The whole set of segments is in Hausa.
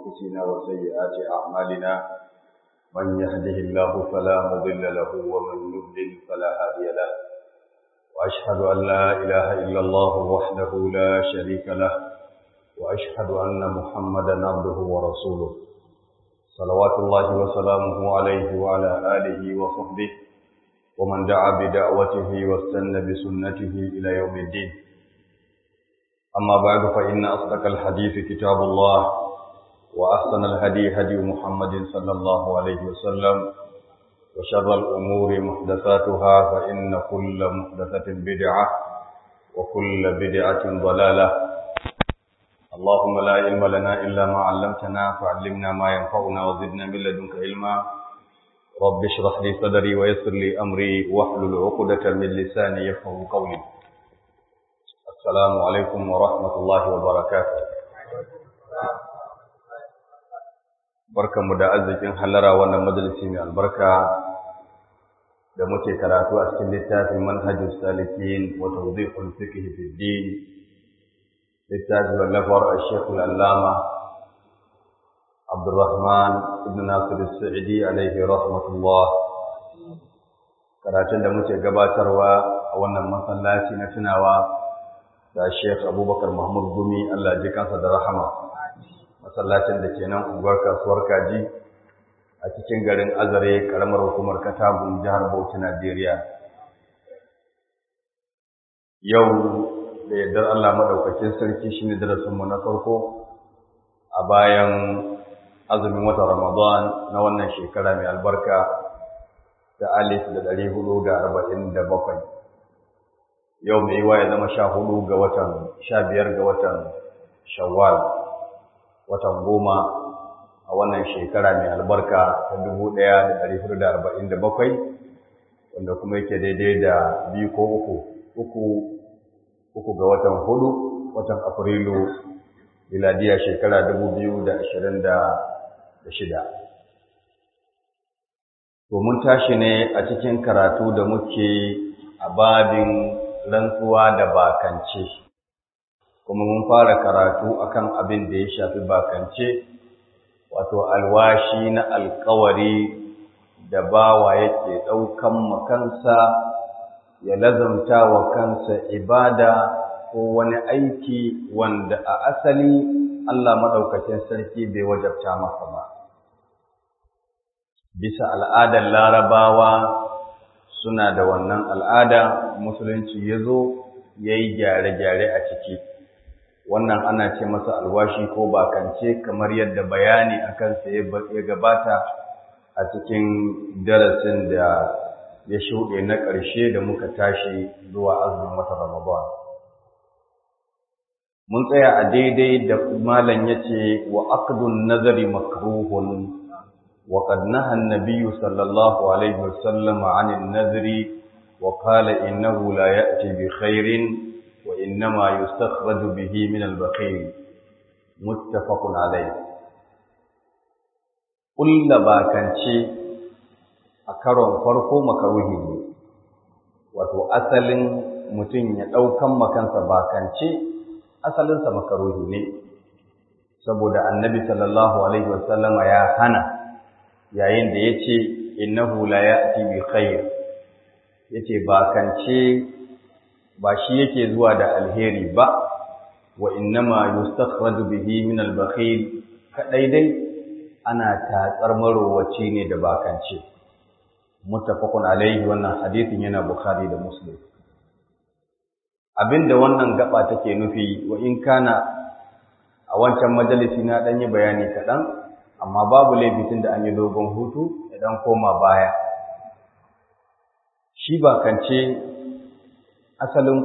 أنفسنا وسيئات أعمالنا من يهده الله فلا مضل له ومن يضلل فلا هادي له وأشهد أن لا إله إلا الله وحده لا شريك له وأشهد أن محمدا عبده ورسوله صلوات الله وسلامه عليه وعلى آله وصحبه ومن دعا بدعوته واستنى بسنته إلى يوم الدين. أما بعد فإن أصدق الحديث كتاب الله وأحسن الهدي هدي محمد صلى الله عليه وسلم وشر الأمور محدثاتها فإن كل محدثة بدعة وكل بدعة ضلالة. اللهم لا علم لنا إلا ما علمتنا فعلمنا ما ينفعنا وزدنا من لدنك علما. رب اشرح لي صدري ويسر لي أمري واحلل عقدة من لساني يفقهوا قولي. السلام عليكم ورحمة الله وبركاته. Barkanmu da arzikin hallara wannan majalisi mai albarka da muke karatu a cikin littafin Manhajus Salikin wa Tawdihul Fiqh fi Din, littafin wallafar Sheikh Al-Allama Abdurrahman ibn Nasir As-Sa'idi alaihi rahmatullah. Karatun da muke gabatarwa a wannan masallaci na tunawa da Sheikh Abubakar Mahmud Gumi, Allah ji kansa da rahama. Masallacin da ke nan unguwar kasuwar Kaji a cikin garin Azare, karamar hukumar Katagun, jihar Bauchi, Najeriya. Yau da yardar Allah madaukakin sarki shine darasinmu na farko a bayan azumin watan Ramadan na wannan shekara mai albarka ta 1447. Yau mai yiwa ya zama 15 ga watan Shawwal, watan 10 a wannan shekara mai albarka ta 1447, wanda kuma yake daidai da 2 ko 3 ga watan 4, watan Afrilu miladiya shekara 2026. To mun tashi ne a cikin karatu da muke a babin rantsuwa da bakance, kuma mun fara karatu akan abin da ya shafi bakance, wato alwashi na alkawari da bawa yake ɗaukan makansa ya lazamta wa kansa ibada ko wani aiki wanda a asali Allah maɗaukacin sarki bai wajabta masa ba. Bisa al'adar Larabawa suna da wannan al'ada, musulunci ya zo ya yi gyare-gyare a ciki. Wannan ana ce masa alwashi ko bakance, kamar yadda bayani a kansa ya gabata a cikin darasin da ya shuɗe na ƙarshe da muka tashi zuwa azumin watan Ramadan. Mun tsaya a daidai da malam yace wa aqdun nazari makruhun wa qad naha an-nabiy sallallahu alaihi wasallam 'anil nazri wa qala innahu la ya'ti bi khairin wa innama yustakhraju bihi min al-bakhil, muttafaqun alayh. Kulla bakance a karon farko makaruhi ne, wato asalin mutum ya ɗaukan makansa bakance asalinsa makaruhi ne, saboda annabi sallallahu alaihi wasallama ya hana yayin da ya ce innahu la ya'ti bi khair, yace bakance ba shi yake zuwa da alheri ba, wa innama yustakhraju bihi min al-bakhil, kadai dai ana tatsar marowaci ne da bakance. Muttafaqun alaihi, wannan hadisin yana Bukhari da Muslim. Abinda wannan gaba take nufi, wa in kana a wancan majalisi na dan yi bayani kaɗan, amma babu laifin da an yi dogon hutu idan koma baya. Shi bakance asalin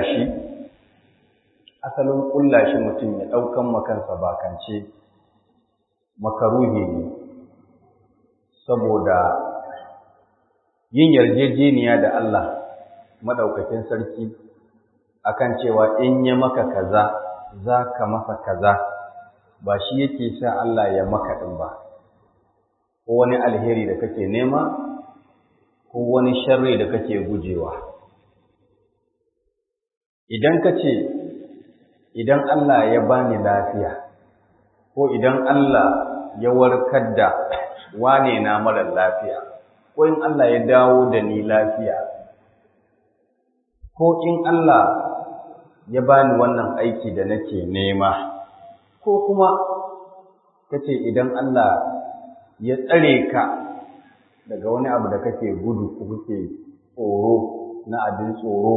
ƙulla shi mutum ya ɗaukan makansa bakance makaruhi ne, saboda yin yarjejeniya da Allah madaukakin sarki akan cewa in ya maka kaza za ka masa kaza, ba shi yake sa Allah ya maka ɗin ba, ko wani alheri da kake nema ko wani sharri da kake gujewa. Idan ka ce idan Allah ya bani lafiya ko idan Allah ya warkar da wane na mara lafiya, ko in Allah ya dawo da ni lafiya, ko in Allah ya bani wannan aiki da nake nema, ko kuma kace idan Allah ya tsare ka daga wani abu da kake gudu ko kake tsoro na abin tsoro,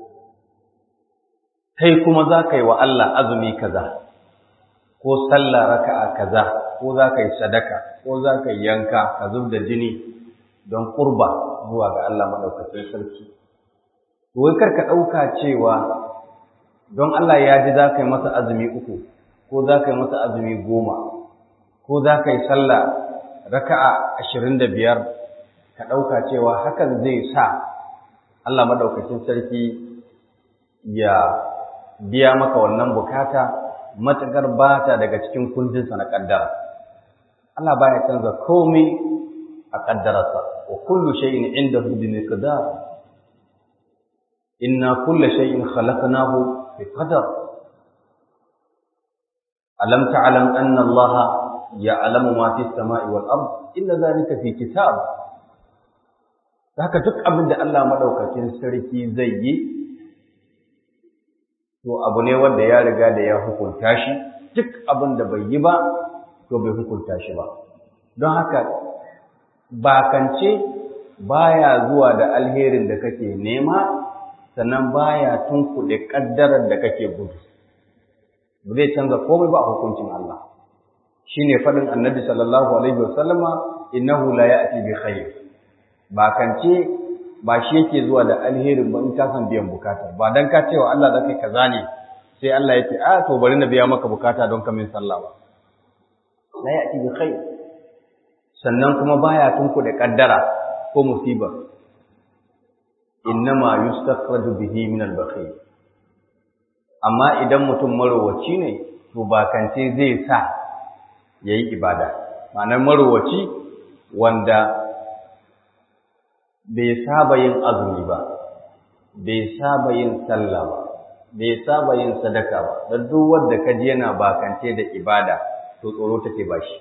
kai kuma za ka yi wa Allah azumi kaza, ko sallah raka'a kaza, ko za ka yi sadaka, ko za ka yi yanka ka zub da jini don kurba zuwa ga Allah maɗaukacin sarki. Wai kar ka ɗauka cewa don Allah ya ji za ka yi masa azumi 3, ko za ka yi masa azumi 10, ko za ka yi sallah raka'a 25, ka ɗauka cewa hakan zai sa Allah maɗaukacin sarki ya biya maka wannan bukata, matuƙar ba ta daga cikin kundinsa na ƙaddara. Allah baya canza komai a ƙaddararsa, wa kullu shay'in indahu bi miqdar. Inna kulla shay'in khalaqnahu bi qadar. Alam ta'lam anna Allah ya'lamu ma fi as-sama'i wal ard, inna dhalika fi kitab. Haka duk abin da Allah madaukakin sarki zai yi, to abu ne wanda ya riga da ya hukunta shi. Duk abin da bai yi ba, to bai hukunta shi ba. Don haka bakance baya zuwa da alherin da kake nema, sannan baya tunkuɗe ƙaddarar da kake gudu. Ba zai canza komai ba a hukuncin Allah. Shine faɗin Annabi sallallahu alaihi wasallama, innahu la ya'ti bi khair. Bakance ba shi yake zuwa da alherin ba in ka san biyan bukata. Ba dan ka cewa Allah zaka yi kaza ne sai Allah yake to bari na biya maka bukata don ka min sallah ba. La ya'ti bi khair. Sannan kuma baya tunkuɗe ƙaddara ko musiba. Innama yustakhraju bihi min al-bakhil. Amma idan mutum marowaci ne, to bakance zai sa yayi ibada. Ma'anar marowaci wanda bai saba yin azumi ba, bai saba yin sallah ba, bai saba yin sadaka ba, da duk wanda kaji yana bakance da ibada, to tsoro take bashi.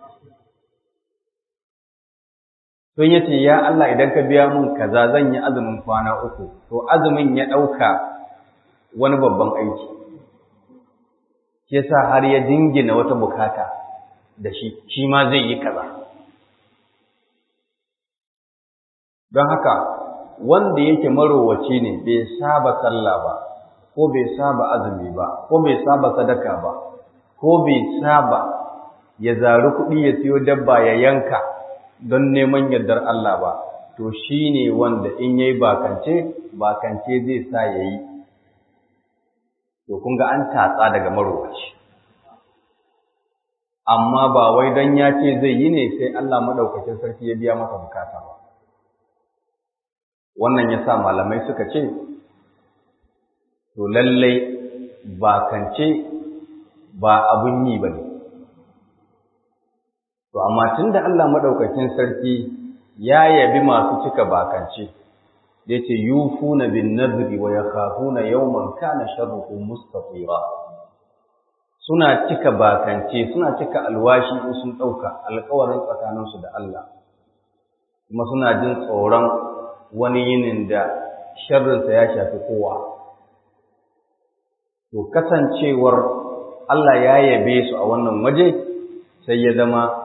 Don yace ya Allah idan ka biya mun kaza zan yi azumin kwana 3, to azumin ya dauka wani babban aiki. Shi yasa har ya dingina wata bukata da shi ma zai yi kaza. Don haka wanda yake marowaci ne, bai saba sallah ba, ko bai saba azumi ba, ko bai saba sadaka ba, ko bai saba ya zari kuɗi ya siyo dabba ya yanka don neman yardar Allah ba, to shi ne wanda in yayi bakance zai sa ya yi. To kun ga an tatsa daga marowaci. Amma ba wai don ya ce zai yi ne sai Allah maɗaukacin sarki ya biya masa bukata ba. Wannan ya sa malamai suka ce, to lallai bakance ba abun yi ba ne. To amma tun da Allah maɗaukakin sarki ya yabi masu cika bakance, da yace yufuna bin nadri wa yakhafuna yawman kana sharruhu mustatira. Suna cika bakance, suna cika alwashi in sun ɗauka alƙawarin tsakaninsu da Allah, kuma suna jin tsoron wani yinin da sharrinsa ya shafi kowa. To kasancewar Allah ya yabe su a wannan waje, sai ya zama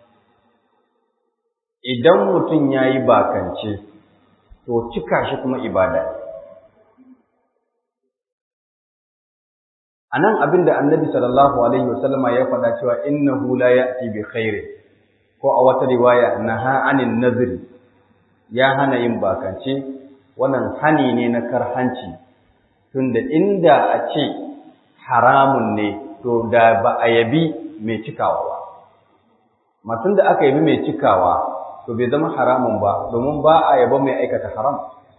idan mutum ya yi bakance, to cika shi kuma ibada. A nan abin da Annabi sallallahu Alaihi wasallama ya faɗa cewa innahu la ya'ti bi khairin, ko a wata riwaya naha anin nazri, ya hana yin bakance. Wannan hani ne na karhanci, tunda inda a ce haramun ne to da ba a yabi mai cikawa ba. Matun da aka yabi mai cikawa to bai zama haramun ba, domin ba a yaba mai aikata haram.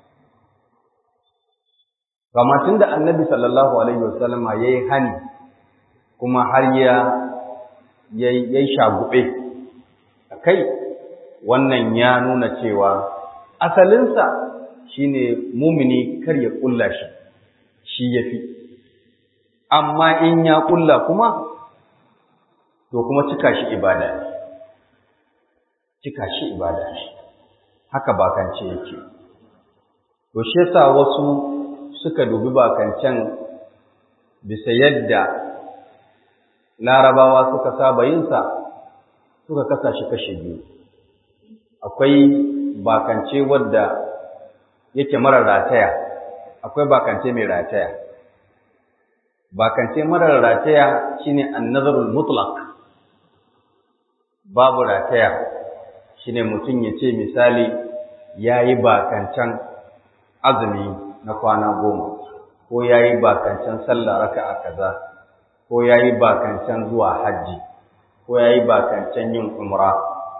Amma tun da Annabi sallallahu alaihi wasallama yayi hani kuma har yayi shagube akai, wannan ya nuna cewa asalinsa shine mumini kar ya kulla shi yafi. Amma in ya kulla kuma, to kuma cika shi ibada ne. Cika shi ibada ne. Haka bakance yake. To shi yasa wasu suka dubi bakancen bisa yadda Larabawa suka saba yinsa, suka kasa shi kashe biyu. Akwai bakance wadda yake mara rataya, akwai bakance mai rataya. Bakance mara rataya shine an-nazarul mutlaq. Babu rataya shine mutum ya ce misali yayi bakancan azumi na kwana 10, ko yayi bakancan sallah raka'a kaza, ko yayi bakancan zuwa haji, ko yayi bakancan yin umra.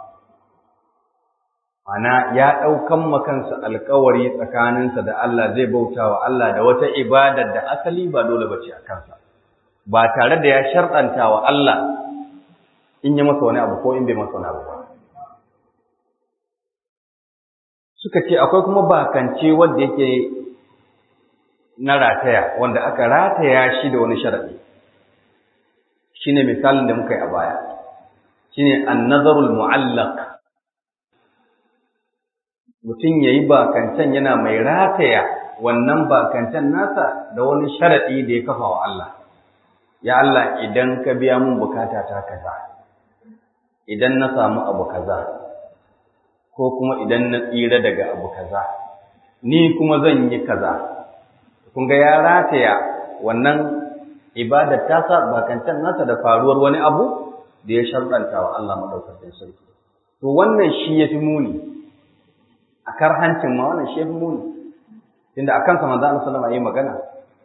Ana ya ɗaukan makansa alkawari tsakaninsa da Allah zai bauta wa Allah da wata ibadar da asali ba dole bace a kansa, ba tare da ya sharɗanta wa Allah in ya masa wani abu ko in bai masa wani abu ba. Suka ce akwai kuma bakance wanda yake na rataya, wanda aka rataya shi da wani sharaɗi. Shine misalin da muka yi a baya, shine an-nazarul mu'allaq. Mutum ya yi bakancan yana mai rataya wannan bakancan nasa da wani sharaɗi da ya kafa wa Allah. Ya Allah, idan ka biya mun bukata ta kaza, idan na samu abu kaza, ko kuma idan na tsira daga abu kaza, ni kuma zan yi kaza. Kun ga ya rataya wannan ibadar tasa bakancan nasa da faruwar wani abu da ya sharɗanta wa Allah madaukakin sarki. To wannan shi ya fi muni. A karhancin ma wannan shi muni, tunda a kansa manzo Allah sallallahu alaihi wasallam yayi magana.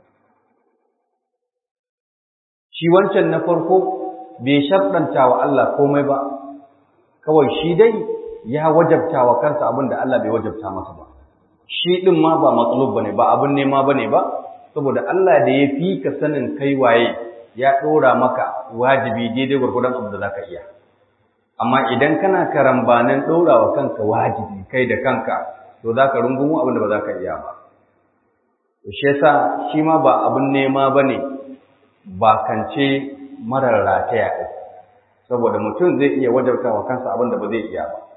Shi wancan na farko bai sharɗanta wa Allah komai ba, kawai shi dai ya wajabta wa kansa abin da Allah bai wajabta masa ba. Shi din ma ba matsalub bane, ba abin nema bane ba, saboda Allah da ya fi ka sanin kai waye ya ɗora maka wajibi daidai gwargwadon abu da zaka iya. Amma idan kana karambanin ɗora wa kanka wajibi kai da kanka, to za ka rungumu abin da ba za ka iya ba. To shi yasa shi ma ba abin nema ba ne, bakance marar rataya ɗin, saboda mutum zai iya wajabta wa kansa abin da ba zai iya ba.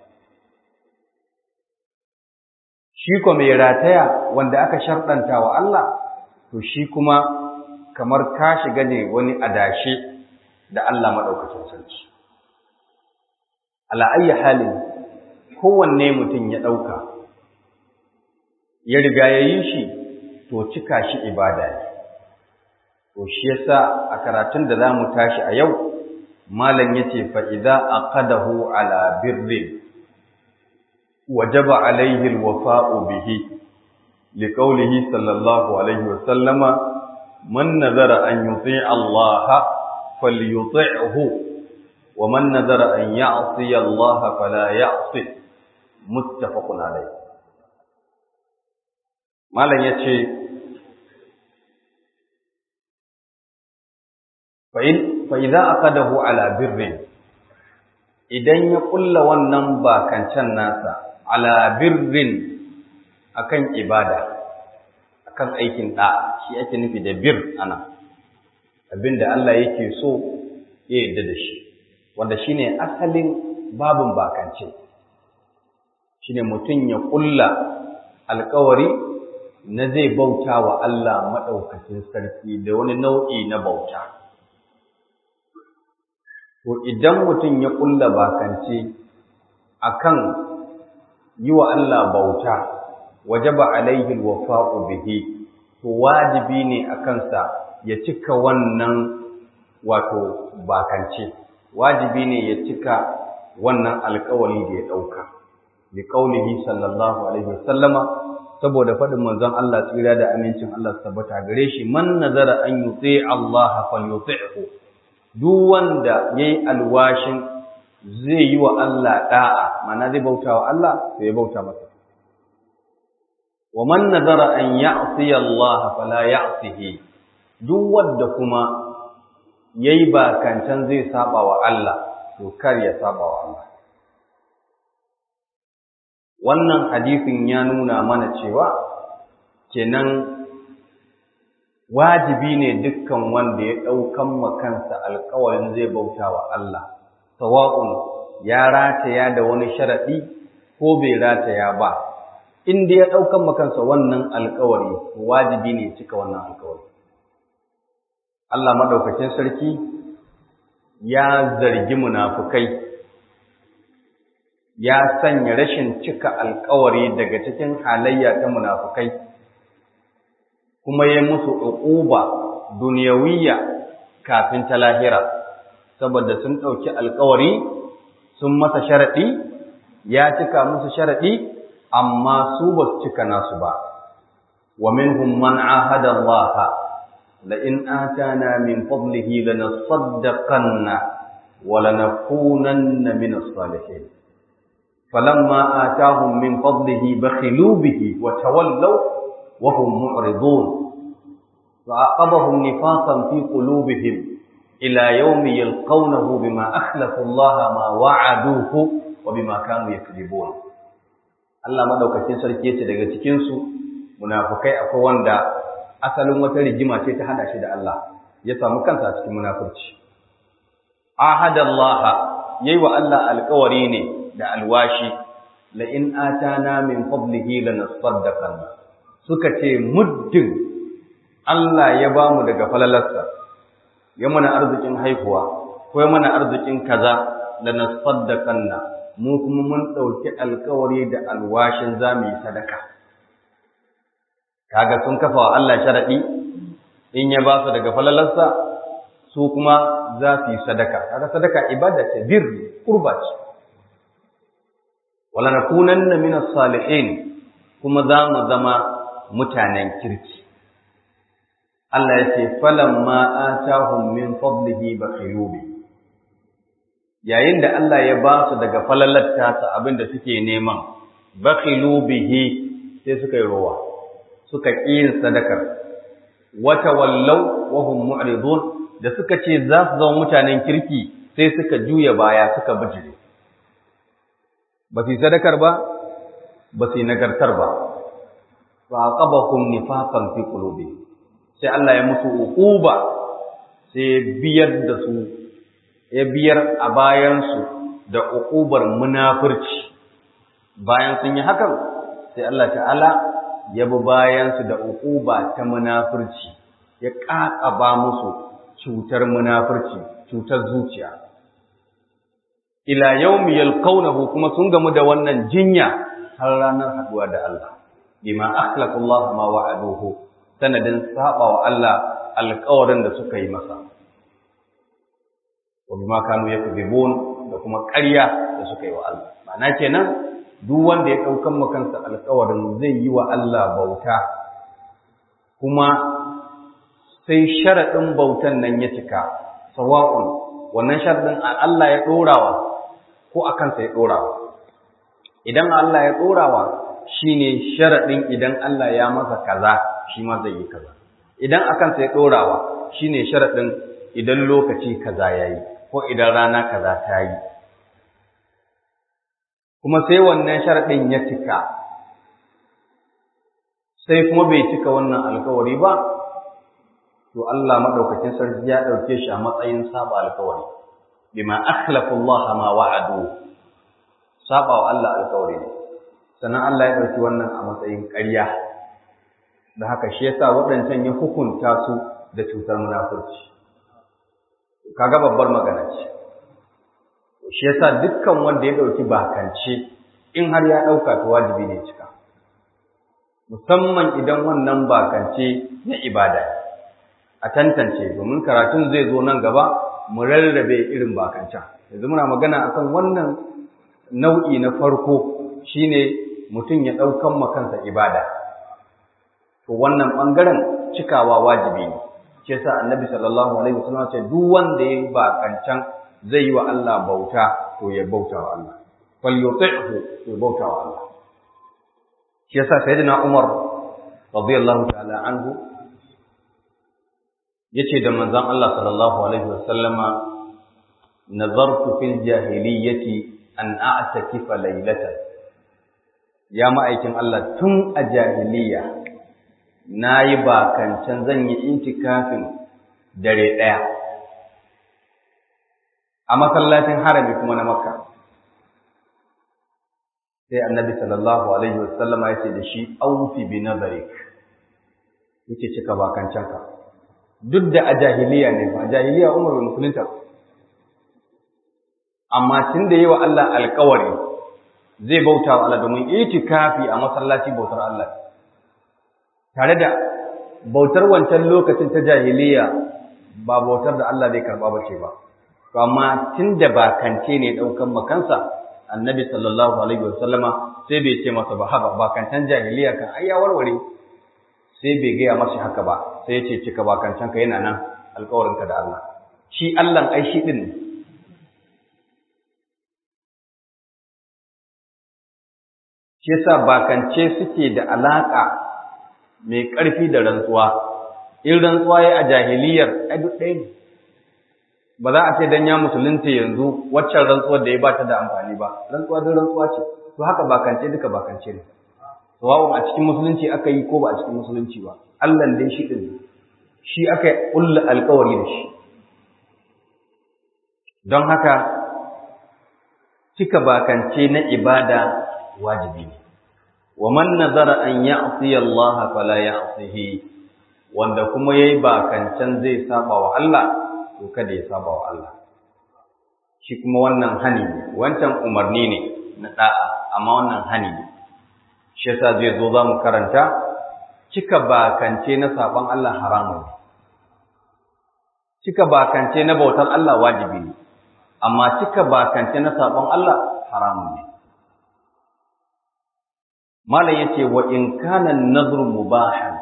Shi ko mai rataya wanda aka sharɗanta wa Allah, to shi kuma kamar ka shiga ne wani adashe da Allah maɗaukacin sarki. Ala ayyi halin kowanne mutum ya ɗauka ya riga ya yi shi, to cika shi ibada ne. To shi yasa a karatun da za mu tashi a yau, malam ya ce fa'iza a ƙadahu ala birrin wajaba alaihi alwafa'u bihi liqaulihi sallallahu alaihi wa sallama man nazara an yuti Allah falyuti'hu ومن نذر أن يعصي الله فلا يعصي متفق عليه. malam yace fa idza aqadahu ala birrin, idan ya kulla wannan bakancan nasa ala birrin akan ibada, akan aikin da, shi ake nufi da bir ana abinda Allah yake so ya yarda da shi, wanda shine asalin babin bakance. Shine mutum ya kulla alƙawari na zai bauta wa Allah madaukakin sarki da wani nau'i na bauta. To idan mutum ya kulla bakance akan yi wa Allah bauta, wajaba alaihi alwafa'u bihi, to wajibi ne akan sa ya cika wannan wato bakance. Wajibi ne ya cika wannan alƙawari da ya ɗauka. Bi qaulihi sallallahu alaihi wasallama, saboda faɗin manzon Allah tsira da amincin Allah su tabbata gare shi, man nazara an yuti Allah falyuti'hu. Duk wanda yayi alwashin zai yi wa Allah da'a, mana zai bauta wa Allah, to ya bauta masa. Wa man nazara an ya'si Allah fala ya'sihi. Duk wanda kuma yayi bakancan zai saba wa Allah, to kar ya saba wa Allah. Wannan hadisin ya nuna mana cewa kenan wajibi ne dukkan wanda ya ɗaukan makansa alƙawarin zai bauta wa Allah, sawa'un ya rataya da wani sharaɗi ko bai rataya ba, inda ya ɗaukan makansa wannan alƙawari, wajibi ne cika wannan alƙawari. Allah maɗaukacin sarki ya zargi munafukai, ya sanya rashin cika alƙawari daga cikin halayya ta munafukai, kuma ya musu uquba duniyawiyya kafin ta lahira, saboda sun ɗauki alƙawari, sun masa sharaɗi, ya cika musu sharaɗi, amma su ba su cika nasu ba. Wa minhum man ahada Allah la in atana min fadlihi lanasaddaqanna wa lanakunanna min as-salihin. Falamma atahum min fadlihi bakhilu bihi wa tawallaw wa hum mu'ridun. فأعقبهم نفاقا في قلوبهم إلى يوم يلقونه بما أخلفوا الله ما وعدوه وبما كانوا يكذبون. Allah madaukakin sarki yace daga cikin su munafikai akwai wanda asalin wata rigima ce ta hada shi da Allah, ya samu kansa a cikin munafurci. Ahadallaha yayi wa Allah alƙawari ne da alwashi, la in atana min fadlihi lanasaddaqanna. Suka ce muddin Allah ya ba mu daga falalarsa, ya mana arzikin haihuwa, ko ya mana arzikin kaza, da na saddakanna, mu kuma mun ɗauki alkawari da alwashin za mu yi sadaka. Kaga sun kafa wa Allah sharaɗi, in ya ba su daga falalarsa, su kuma za su yi sadaka. Kaga sadaka ibada ce, birri, kurba ce. Wala nakunanna minas salihin, kuma za mu zama mutanen kirki. Allah ya ce, falamma atahum min fadlihi bakhilu bi. Yayin da Allah ya ba su daga falalar tasa abinda suke neman, bakhilu bihi, sai suka yi rowa, suka ƙi yin sadakar. Wata wallau wa hum mu'ridun, da suka ce za su zama mutanen kirki, sai suka juya baya suka bijire. Ba su yi sadakar ba, ba su yi nagartar ba. Fa aqabahum nifaqan fi qulubihim. Sai Allah ya musu uquba, sai biyar da su, ya biyar a bayansu da uqubar munafurci. Bayan sun yi hakan, sai Allah ta'ala ya bi bayansu da uquba ta munafurci, ya ƙaƙaba musu cutar munafurci, cutar zuciya. Ila yawmi yalqawnahu, kuma sun gamu da wannan jinya har ranar haduwa da Allah. Bima akhlaqa Allah ma wa'aduhu, sanadin saba wa Allah alƙawarin da suka yi masa. Wa bima kanu yakzibun, da kuma ƙarya da suka yi wa Allah. Ma'ana kenan duk wanda ya ɗaukan makansa alƙawarin zai yi wa Allah bauta, kuma sai sharaɗin bautan nan ya cika, sawa'un wannan sharaɗin Allah ya ɗorawa ko a kansa ya ɗorawa. Idan Allah ya ɗorawa, shine sharaɗin idan Allah ya masa kaza, shi ma zai yi kaza. Idan a kansa ya ɗorawa, shine sharaɗin idan lokaci kaza ya yi, ko idan rana kaza ta yi. Kuma sai wannan sharaɗin ya cika, sai kuma bai cika wannan alkawari ba, to Allah maɗaukacin sarki ya ɗauke shi a matsayin saba alkawari. Bima akhlafu Allah ma wa'adu, saba wa Allah alkawari ne. Sannan Allah ya ɗauki wannan a matsayin ƙarya. Da haka shi yasa waɗancan ya hukunta su da cutar munafurci. Kaga babbar magana ce. Shi yasa dukkan wanda ya ɗauki bakance, in har ya ɗauka to wajibi ne cika. Musamman idan wannan bakance na ibada, a tantance, domin karatun zai zo nan gaba mu rarrabe irin bakancan. Yanzu muna magana akan wannan nau'i na farko, shine mutum ya ɗaukan makansa ibada. To wannan ɓangaren cikawa wajibi ne. Shi yasa Annabi sallallahu alaihi wasallam ce duk wanda ya bakancan zai yi wa Allah bauta, to ya bauta wa Allah. Falyuti'hu, ya bauta wa Allah. Shi yasa Sayyidina Umar radiyallahu ta'ala anhu yace da manzon Allah sallallahu alaihi wasallama, nazartu fil jahiliyyati an a'takifa laylatan. Ya ma'aikin Allah, tun a jahiliya nayi bakancan zan yi itikafin dare ɗaya a masallacin harami kuma na Makka. Sai Annabi sallallahu alaihi wasallama ya ce da shi aufi bi nazarik, yace cika bakancanka. Duk da a jahiliya ne, a jahiliya Umar bin musulunta, amma tun da yi wa Allah alkawari zai bauta wa Allah domin itikafi a masallaci bautar Allah, tare da bautar wancan lokacin ta jahiliya ba bautar da Allah zai karɓa ba ce ba. To amma tun da bakance ne ɗaukan makansa, Annabi sallallahu alaihi wasallama sai bai ce masa ba haba bakancan jahiliya kan ai ya warware, sai bai gaya masa haka ba, sai ya ce cika bakancanka yana nan alkawarinka da Allah. Shi Allahn ai shi ɗin ne. Shi yasa bakance suke da alaƙa mai ƙarfi da rantsuwa. In rantsuwa ya a jahiliyar ai duk ɗaya ne. Ba za a ce dan ya musulunta yanzu waccan rantsuwar da ya ba ta da amfani ba. Rantsuwa duk rantsuwa ce. To haka bakance duka bakance ne. Sawa'un a cikin musulunci aka yi ko ba a cikin musulunci ba. Allah dai shi ɗin ne. Shi aka ƙulla alƙawari da shi. Don haka cika bakance na ibada wajibi ne. Wa man nazara an ya'si Allah fala ya'sihi, wanda kuma yayi bakancan zai saba wa Allah to kada ya saba wa Allah. Shi kuma wannan hani ne, wancan umarni ne na da'a, amma wannan hani ne. Shi yasa zai zo zamu karanta cika bakance na saban Allah haramun ne. Cika bakance na bautar Allah wajibi ne, amma cika bakance na saban Allah haramun ne. Malam yace wa in kana an-nadru mubahan,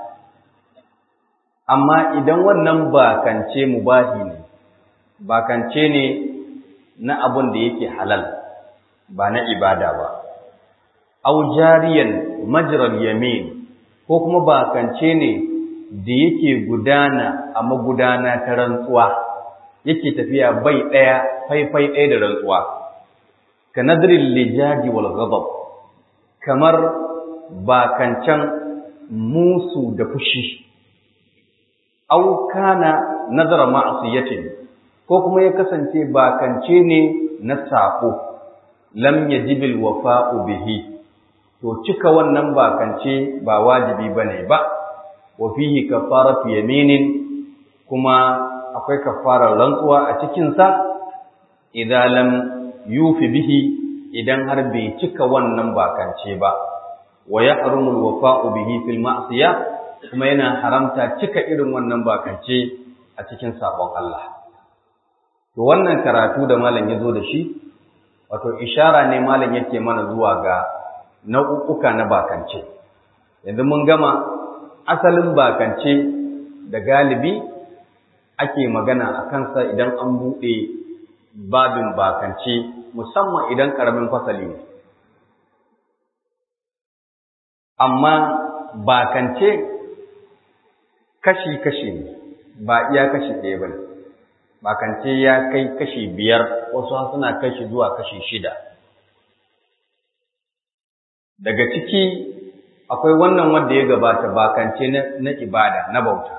amma idan wannan bakance mubahi ne, bakance ne na abun da yake halal ba na ibada ba, aw jariyan majral yamin, ko kuma bakance ne da yake gudana a magudana ta rantsuwa, yake tafiya bai daya faifai daya da rantsuwa, ka nadril lijaji wal ghadab, kamar bakancan musu da fushi, au kana nazara ma'asiyatin, ko kuma ya kasance bakance ne na sako, lam yajibil wafa'u bihi, to cika wannan bakance ba wajibi bane ba, wa fihi kafaratu yaminin, kuma akwai kafarar rantsuwa a cikin sa, idan lam yufi bihi, idan har bai cika wannan bakance ba. Wa yahrumul wafa'u bihi fil ma'siyah, kuma yana haramta cika irin wannan bakance a cikin sabon Allah. To wannan karatu da malam yazo da shi, wato ishara ne malam yake mana zuwa ga nau'uka na bakance. Yanzu mun gama asalin bakance da galibi ake magana a kansa idan an buɗe babin bakance, musamman idan ƙaramin fasali ne. Amma bakance kashi-kashi ne, ba iya kashi ɗaya ba ne. Bakance ya kai kashi 5, wasu suna kashi zuwa kashi 6. Daga ciki akwai wannan wanda ya gabata, bakance na ibada, na bauta.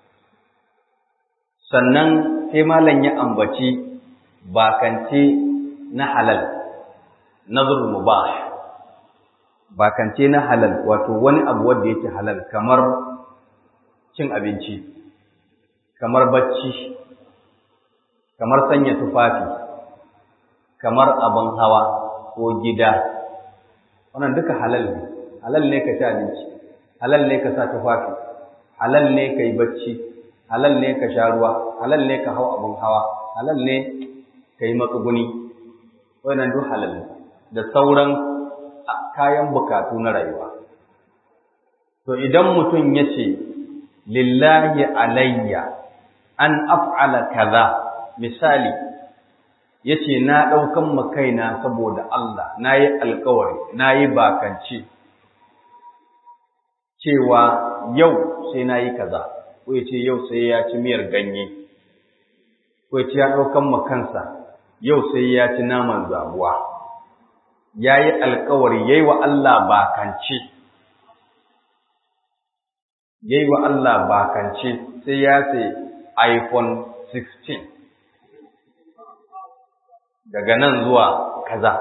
Sannan sai malam ya ambaci bakance na halal, nazrul mubah. Bakance na halal, wato wani abu wanda yake halal, kamar cin abinci, kamar bacci, kamar sanya tufafi, kamar abin hawa ko gida. Wannan duka halal ne. Halal ne ka ci abinci, halal ne ka sa tufafi, halal ne ka yi bacci, halal ne ka sha ruwa, halal ne ka hau abin hawa, halal ne ka yi matsuguni. Wannan duk halal ne, da sauran kayan bukatu na rayuwa. To idan mutum ya ce lillahi alayya an af'ala kaza, misali yace na daukan makaina saboda Allah, nayi alƙawari, nayi bakance cewa yau sai nayi kaza, ko yace yau sai ya ci miyar ganye, ko yace ya daukan makansa yau sai ya ci naman zabuwa. Yayi alƙawari, yayi wa Allah bakance. yayi wa Allah bakance sai ya sai iPhone 16 daga nan zuwa kaza,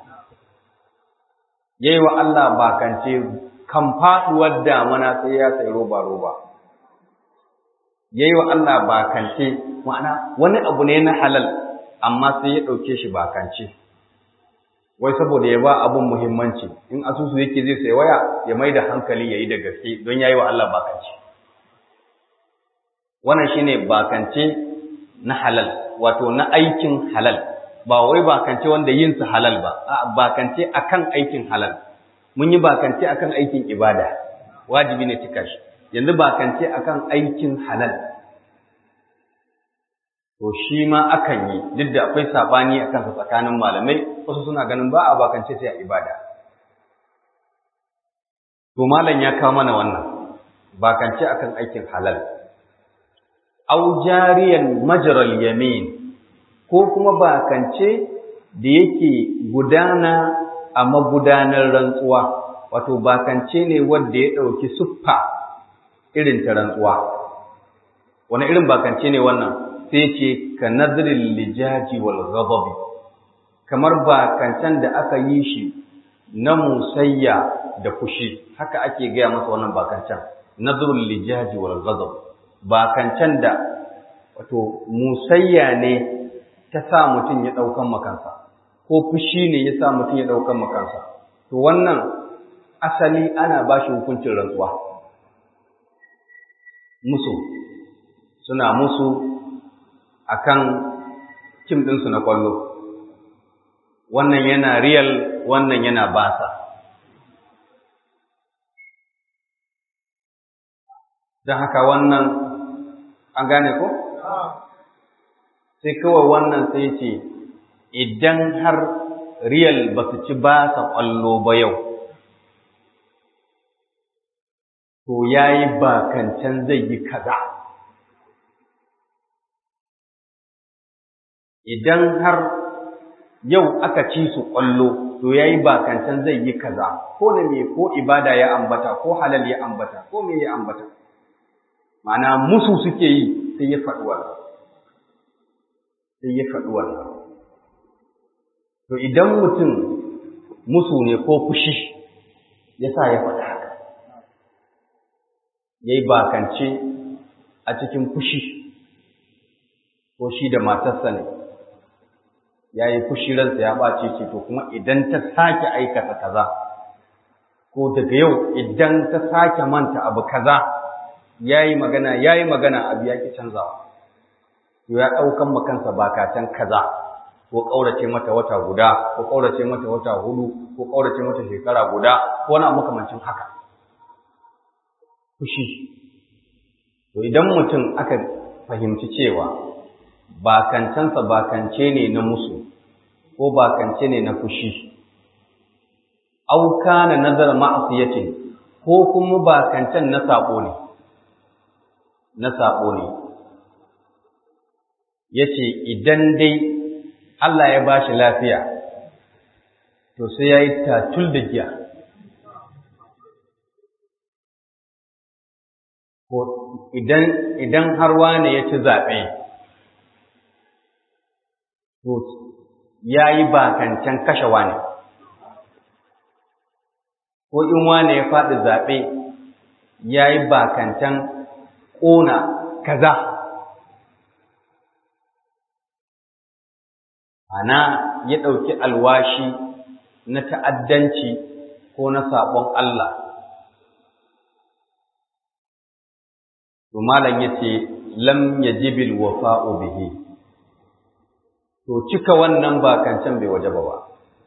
yayi wa Allah bakance kan faduwar damana sai ya sai roba yayi wa Allah bakance, ma'ana wani abu ne na halal amma sai ya dauke shi bakance wai saboda ya ba abun muhimmanci, in asusu yake zai sai waya ya maida hankali yayi da gaske don yayi wa Allah bakance. Wannan shine bakance na halal, wato na aikin halal, ba wai bakance wanda yin sa halal ba, a bakance akan aikin halal. Mun yi bakance akan aikin ibada, wajibi ne cika shi. Yanzu bakance akan aikin halal, to shi ma akan yi, duk da akwai sabani akan sa tsakanin malamai, wasu suna ganin ba a bakance sai a ibada. To malam ya kawo mana wannan bakance akan aikin halal. Au jariyan majral yamin, ko kuma bakance da yake gudana a magudanar rantsuwa, wato bakance ne wanda ya dauki siffa irin ta rantsuwa. Wani irin bakance ne wannan? Sai ce ka nadril lijaji wal ghadabi, kamar bakancen da aka yi shi na musayya da fushi, haka ake gaya masa wannan bakancen, nadrul lijaji wal ghadab, bakancen da wato musayya ne ta sa mutum ya daukan makansa, ko fushi ne ya sa mutum ya daukan makansa. To wannan asali ana bashi hukuncin rantsuwa. Musu suna musu akan tim ɗinsu na ƙwallo, wannan yana real, wannan yana basa. Don haka wannan an gane ko? Sai kawai wannan sai ce idan har real ba su ci basa ƙwallo ba yau, to ya yi bakancan zai yi kaza. Idan har yau aka ci su ƙwallo, to ya yi bakancan zai yi kaza, ko na me, ko ibada ya ambata, ko halal ya ambata, ko me ya ambata. Ma'ana musu suke yi, sai ya faɗi wannan. Sai ya faɗi wannan. To idan mutum musu ne ko fushi, ya sa ya faɗi haka, ya yi bakance a cikin fushi, ko shi da matarsa ne, ya yi fushi ransa ya ɓace ce, to kuma idan ta sake aikata kaza, ko daga yau idan ta sake manta abu kaza, ya yi magana abu ya ki canzawa, to ya ɗaukan makansa bakacen kaza, ko ƙaurace mata wata guda, ko ƙaurace mata wata hudu, ko ƙaurace mata shekara guda, ko wani makamancin haka. Fushi. To idan mutum aka fahimci cewa bakancensa bakance ne na musu, ko bakance ne na fushi, au kana nazar ma'asiyatin, ko kuma bakancen na sabo ne, yace idan dai Allah ya bashi lafiya, to sai yayi tatul da giya, ko idan har wane ya ci zaɓe, to ya yi bakancan kashe wane, ko in wane ya faɗi zaɓe, ya yi bakancan ƙona kaza. Ana ya ɗauki alwashi na ta'addanci ko na saɓon Allah. To malam yace lam yajibil wafa'u bihi, to cika wannan bakancan bai wajaba ba.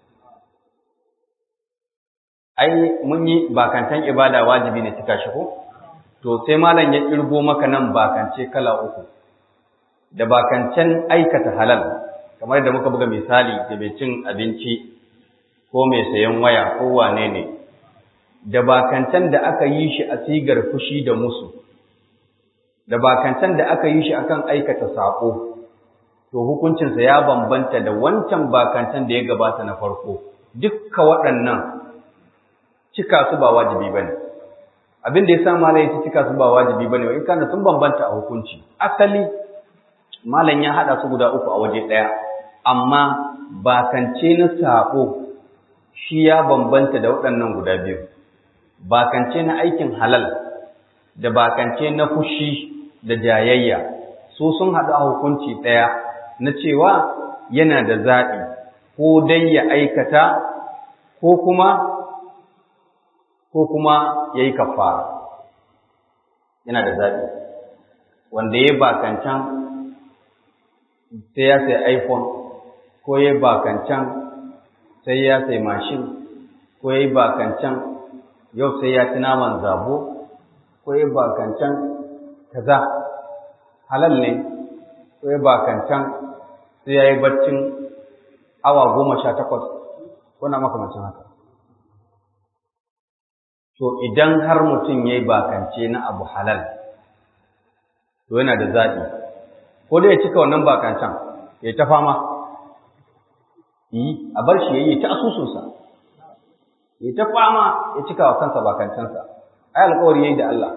Ai mun yi bakancan ibada wajibi ne cika shi ko? To sai malam ya kirgo maka nan bakance kala uku. Da bakancan aikata halal, kamar da muka buga misali da mai cin abinci ko mai sayan waya ko wane ne. Da bakancan da aka yi shi a sigar fushi da musu, da bakancan da aka yi shi akan aikata saƙo, to hukuncinsa ya bambanta da wancan bakancan da ya gabata na farko. Dukka waɗannan cika su ba wajibi ba ne. abin da yasa malai ya cika su ba wajibi bane in kana sun bambanta a hukunci. Asali malam ya hada su guda uku a waje daya, amma bakance na sabo shi ya bambanta da waɗannan guda biyu. Bakance na aikin halal da bakance na fushi da jayayya su sun haɗu a hukunci ɗaya na cewa yana da zaɓi ko dai ya aikata ko kuma ya yi kafara. Yana da zaɓi. Wanda ya bakancan sai ya sai iPhone, ko ya bakancan sai ya sai mashin, ko ya bakancan yau sai ya ci naman zabo, ko ya bakancan kaza halal ne, ko ya bakancan sai ya yi baccin awa 18 ko na makamancin haka. To idan har mutum ya yi bakance na abu halal, to yana da zaɓi, ko dai ya cika wannan bakancan ya ta fama, a bar shi ya yi ta asusunsa, ya ta fama ya cika wa kansa bakancansa, ai alƙawari ya yi da Allah.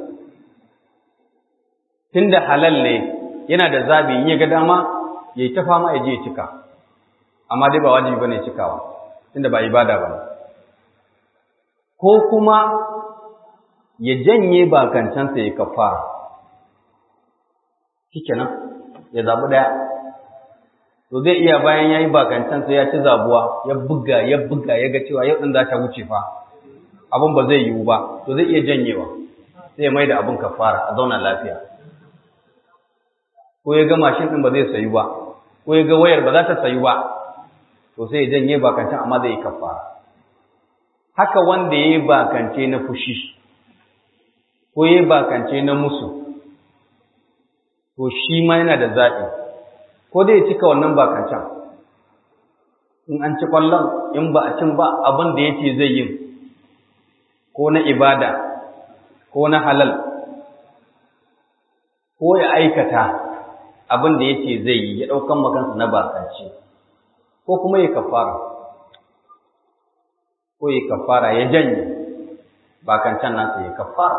Tun da halal ne yana da zaɓi, in ya ga dama ya yi ta fama ya je ya cika, amma dai ba wajibi ba ne cikawa, tunda ba ibada ba ne. Ko kuma ya janye bakancansa ya kafara, shikenan ya zaɓi ɗaya. To zai iya bayan ya yi bakancansa ya ci zabuwa, ya buga ya ga cewa yau ɗin za ta wuce fa, abin ba zai yiwu ba, to zai iya janyewa, sai ya mai da abin kafara a zauna lafiya. Ko ya ga mashin ɗin ba zai sayu ba, ko ya ga wayar ba za ta sayu ba, to sai ya janye bakancan amma zai yi kafara. Haka wanda ya yi bakance na fushi, ko ya yi bakance na musu, to shi ma yana da zaɓi, ko dai ya cika wannan bakancan, in an ci ƙwallon, in ba a cin ba abin da ya ce zai yi, ko na ibada, ko na halal, ko ya aikata abin da ya ce zai yi, ya ɗaukan makansa na bakance, ko kuma ya kafara. Ko ya kafara ya janye bakancan nasa ya kafara.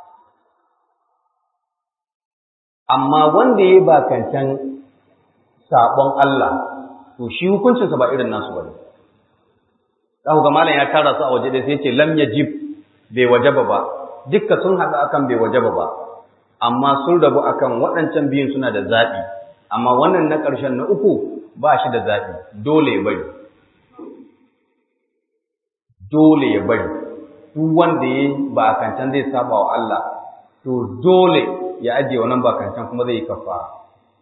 Amma wanda ya bakancan sabon Allah, to shi hukuncinsa ba irin nasu bane. Za ku ga malam ya tara su a waje da sai ce lam yajib, bai wajaba ba. Dukka sun haɗu akan bai wajaba ba, amma sun rabu akan waɗancan biyun suna da zaɓi, amma wannan na ƙarshen na uku ba shi da zaɓi, dole ya bari. Dole ya bari, duk wanda ya bakancan zai saba wa Allah, to dole ya ajiye wannan bakancan kuma zai yi kafara.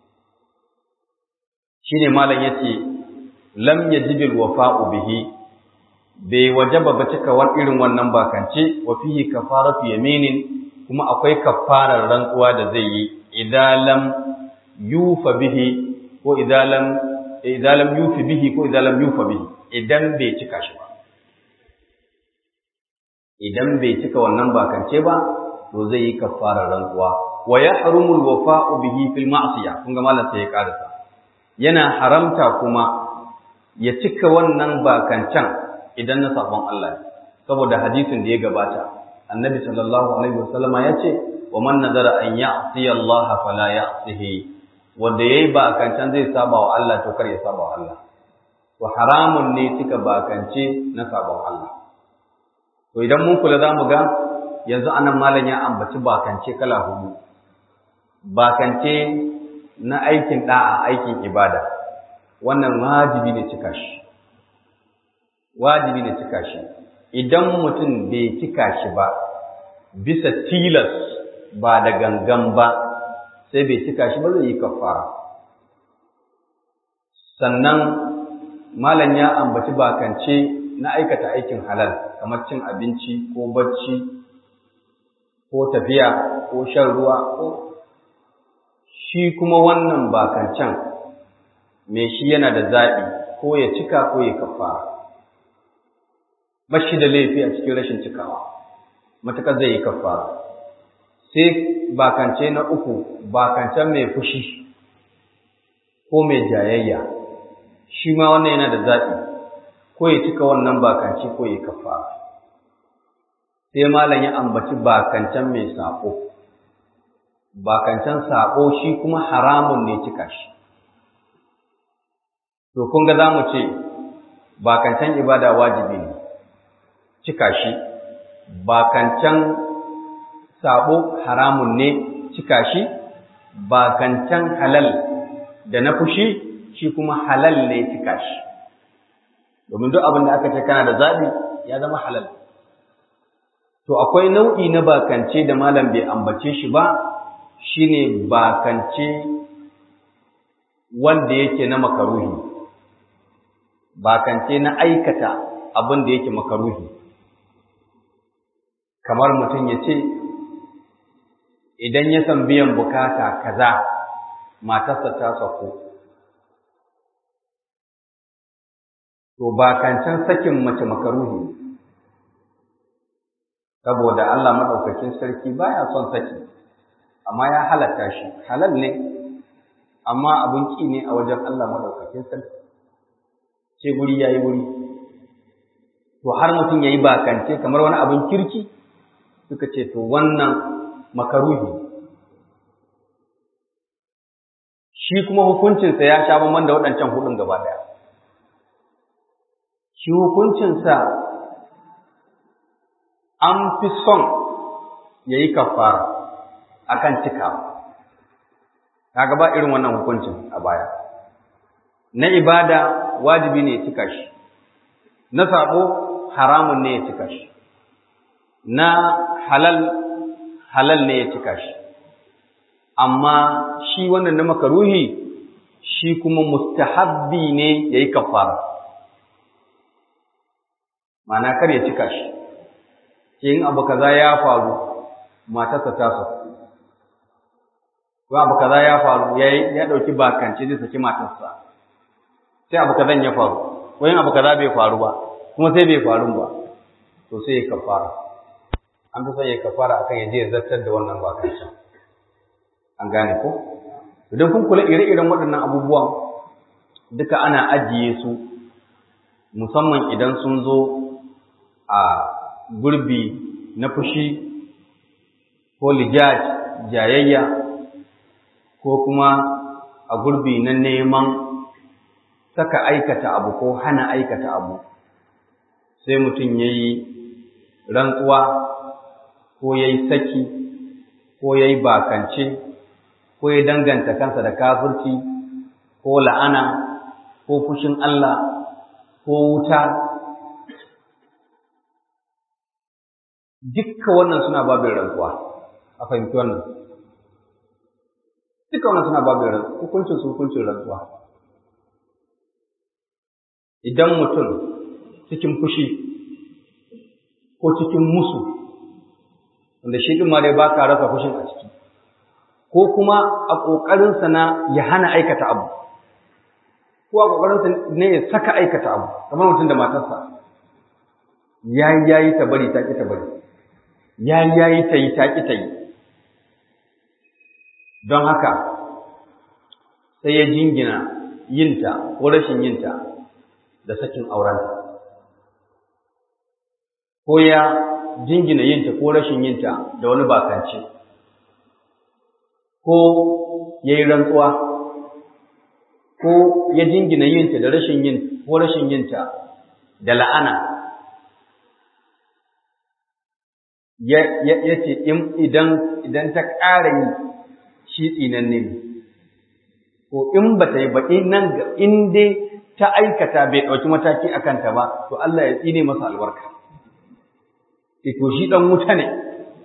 Shine malam yace lam yajibil wafa'u bihi, bai wajaba ba cika irin wannan bakance, wa fihi kafaratu yaminin, kuma akwai kafarar rantsuwa da zai yi idan lam yufa bihi ko idan lam yufi bihi ko idan lam yufa bihi, idan bai cika shi ba. Idan bai cika wannan bakance ba, to zai yi kafarar rantsuwa. Wa yahrumul wafa'u bihi fil ma'siyah, kun ga malam sai ya karasa. Yana haramta kuma ya cika wannan bakancan idan na sabon Allah, saboda hadisin da ya gabata. Annabi sallallahu alaihi wasallama ya ce, wa man nazara an ya'si Allah fala ya'sihi, wanda yayi bakancan zai saba wa Allah to kar ya saba wa Allah. To haramun ne cika bakance na sabon Allah. To idan mun kula za mu ga yanzu anan malam ya ambaci bakance kala hudu. Bakance na aikin da'a, aikin ibada, wannan wajibi ne cika shi. Wajibi ne cika shi. Idan mutum bai cika shi ba, bisa tilas ba da gangan ba, sai bai cika shi ba zai yi kafara. Sannan malam ya ambaci bakance na aikata aikin halal, kamar cin abinci ko bacci ko tafiya ko shan ruwa, ko shi kuma wannan bakancan mai shi yana da zaɓi, ko ya cika ko ya kafara. Bashi da laifi a cikin rashin cikawa, matuƙar zai yi kafara. Sai bakance na uku, bakancan mai fushi ko mai jayayya, shi ma wannan yana da zaɓi, ko ya cika wannan bakance ko ya kafara. sai malam ya ambaci bakancan mai sako. Bakancan sako shi kuma haramun ne cika shi. To kun ga zamu ce bakancan ibada wajibi ne cika shi, bakancan sabo haramun ne cika shi, bakancan halal da na fushi shi kuma halal ne cika shi. Domin duk abin da aka ce kana da zaɓi ya zama halal. To akwai nau'i na bakance da malam bai ambace shi ba, shine bakance wanda yake na makaruhi, bakance na aikata abin da yake makaruhi. Kamar mutum ya ce idan ya san biyan bukata kaza matarsa ta sako, to bakancen sakin mace makaruhi, saboda Allah madaukakin sarki baya son saki, amma ya halatta shi, halal ne amma abun ki ne a wajen Allah madaukakin sarki. Sai guri yayi wuri, to har mutum yayi bakance kamar wani abin kirki, suka ce to wannan makaruhi. Shi kuma hukuncinsa ya sha bamban da waɗancan hudun gaba ɗaya. Shi hukuncinsa an fi son ya yi kafara a kan cikawa. Kaga ba irin wannan hukuncin a baya. Na ibada wajibi ne ya cika shi, na saɓo haramun ne ya cika shi, na halal ne ya cika shi. Amma shi wannan na makaruhi shi kuma mustahabbi ne ya yi kafara, ma'ana kar ya cika shi. In abu kaza ya faru matarsa ta saku, ko abu kaza ya faru ya dauki bakance zai saki matarsa, sai abu kazan ya faru, ko in abu kaza bai faru ba kuma sai bai faru ba, to sai ya kafara. An fi son ya kafara akan ya je ya zartar da wannan bakancen. An gane ko? Idan kun kula ire-iren waɗannan abubuwan duka ana ajiye su, musamman idan sun zo a gurbi na fushi ko lijaj jayayya, ko kuma a gurbi na neman saka aikata abu ko hana aikata abu, sai mutum ya yi rantsuwa ko ya yi saki ko ya yi bakance ko ya danganta kansa da kafirci ko la'ana ko fushin Allah ko wuta. Dukka wannan suna babin rantsuwa, a fahimci wannan. Dukka wannan suna babin rantsuwa, hukuncin rantsuwa. Idan mutum cikin fushi ko cikin musu, wanda shi ɗin ma dai ba ka rasa fushin a ciki, ko kuma a ƙoƙarinsa na ya hana aikata abu, ko a ƙoƙarinsa ne ya saka aikata abu, kamar mutum da matarsa, yayi ta bari ta ƙi ta bari, yayi ta yi ta ƙi ta yi. Don haka sai ya jingina yinta ko rashin yinta da sakin aurenta, ko ya jingina yinta ko rashin yinta da wani bakance, ko ya yi rantsuwa, ko ya jingina yinta da rashin yinta da la'ana, ya ce idan ta ƙara yi shi tsinan ne, ko in ba ta yi ba in dai ta aikata bai ɗauki mataki a kanta ba, to Allah ya tsine masa albarka. To shi ɗan wuta ne,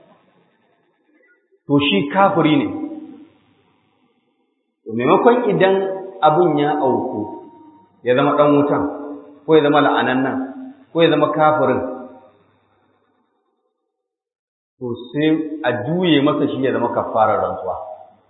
to shi kafiri ne. To maimakon idan abun ya auku ya zama ɗan wutan, ko ya zama la'anan nan, ko ya zama kafirin, to sai a juye masa shi ya zama kafarar rantsuwa.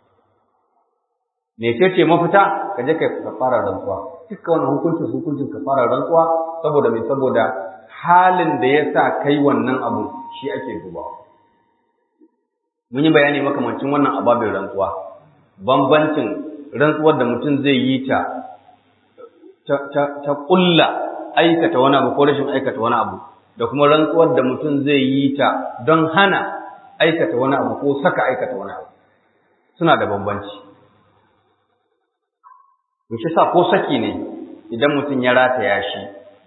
Me ce mafita? Ka je kai kafarar rantsuwa. Dukkan wannan hukuncin kafarar rantsuwa, saboda me? Saboda halin da ya sa kai wannan abu shi ake dubawa. Mun yi bayani makamancin wannan ababin rantsuwa, bambancin rantsuwar da mutum zai yi ta ƙulla aikata wani abu ko rashin aikata wani abu, da kuma rantsuwar da mutum zai yi ta don hana aikata wani abu ko saka aikata wani abu suna da bambanci. Shi sa ko saki ne idan mutum ya rataya shi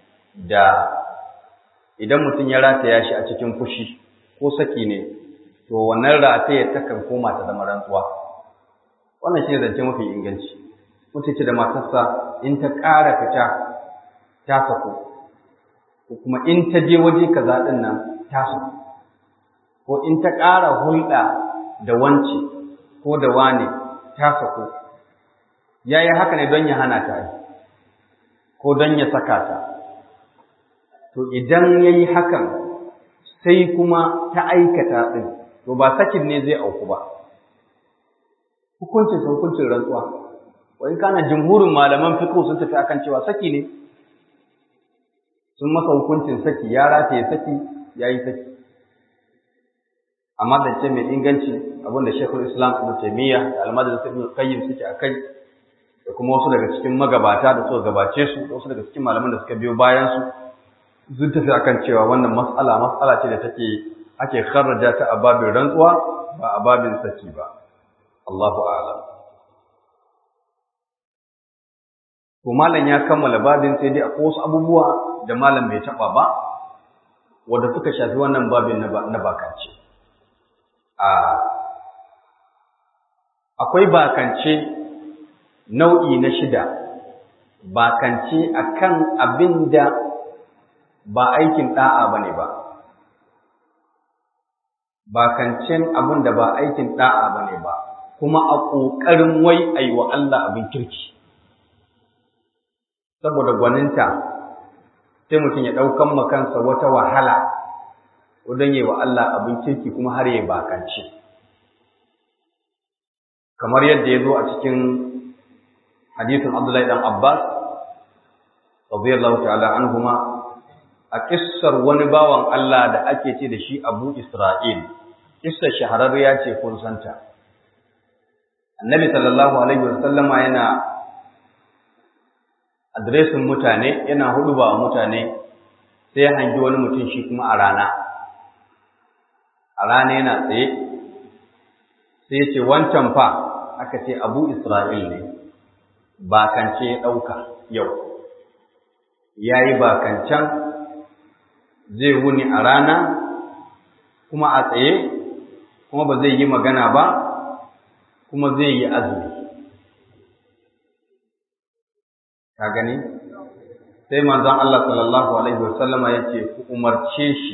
a cikin fushi ko saki ne, to wannan rataye takan koma ta zama rantsuwa. Wannan shi ne zance mafi inganci. Mutum ce da matarsa in ta ƙara fita ta sako, ko kuma in ta je waje kaza ɗin nan ta sako, ko in ta ƙara hulɗa da wance ko da wane ta sako. Ya yi haka ne don ya hana ta ko don ya saka ta. To idan ya yi hakan sai kuma ta aikata ɗin, to ba sakin ne zai auku ba. Hukuncin rantsuwa. Wai kana jumhurin malaman fiqh sun tafi akan cewa saki ne. Sun masa hukuncin saki, ya rataye saki, ya yi saki. Amma zance mai inganci abinda Sheikhul Islam Ibn Taymiyyah da Al-Madani Ibn Qayyim suke akai, da kuma wasu daga cikin magabata da suka gabace su, wasu daga cikin malaman da suka biyo bayan su, sun tafi akan cewa wannan mas'ala ce da ake kharraja ta a babin rantsuwa ba a babin saki ba. Allahu a'lam. To malam ya kammala babin, sai dai akwai wasu abubuwa da malam bai taba ba wanda suka shafi wannan babin na bakance. Akwai bakance nau'i na 6, bakance akan abin da ba aikin da'a bane ba. Bakancen abin da ba aikin da'a bane ba, kuma a ƙoƙarin wai aiwa Allah abin kirki. Saboda gwaninta sai mutum ya ɗaukan makansa wata wahala wajen yi wa Allah abin kirki kuma har ya bakance. Kamar yadda ya zo a cikin hadisin Abdullahi dan Abbas radiyallahu ta'ala anhuma, a kissar wani bawan Allah da ake ce da shi Abu Isra'il. Kissar shahararriya ce kun santa. Annabi sallallahu alaihi wasallama yana adresin mutane, yana huduba wa mutane, sai ya hangi wani mutum shi kuma a rana yana tsaye, sai ya ce wancan fa, aka ce Abu Isra'il ne, bakance ya ɗauka yau, ya yi bakancan zai wuni a rana kuma a tsaye, kuma ba zai yi magana ba, kuma zai yi azumi. Ka gani? Sai manzon Allah sallallahu alaihi wasallama yace ku umarce shi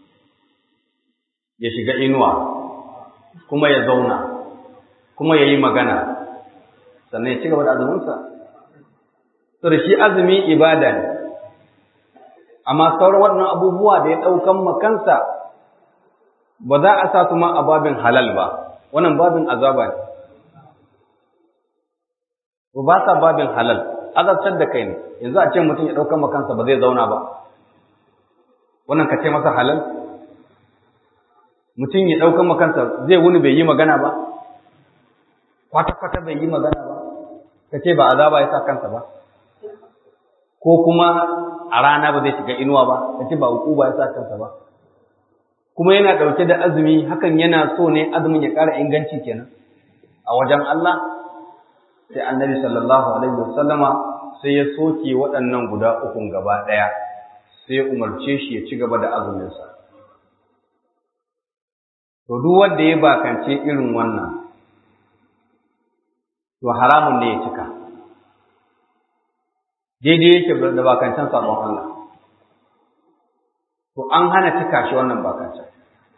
ya shiga inuwa, kuma ya zauna, kuma ya yi magana, sannan ya ci gaba da azuminsa. To da shi azumi ibada ne, amma sauran waɗannan abubuwa da ya ɗaukan makansa ba za a sa su ma a babin halal ba, wannan babin azaba ne. Ba sa babin halal, azabtar da kai ne. Yanzu a ce mutum ya ɗaukan makansa ba zai zauna ba, wannan ka ce masa halal? Mutum ya ɗaukan makansa zai wuni bai yi magana ba, kwata-kwata bai yi magana ba, ka ce ba azaba ya sa kansa ba, ko kuma a rana ba zai shiga inuwa ba, ka ce ba hukuma ya sa kansa ba, kuma yana ɗauke da azumi, hakan yana so ne azumin ya ƙara inganci kenan a wajen Allah. Sai Annabi sallallahu alaihi wasallama sai ya soke waɗannan guda ukun gaba ɗaya, sai ya umarce shi ya ci gaba da azuminsa. To duk wanda ya bakance irin wannan, to haramun ne ya cika. Daidai yake da bakancen sabon Allah. To an hana cika shi wannan bakancen.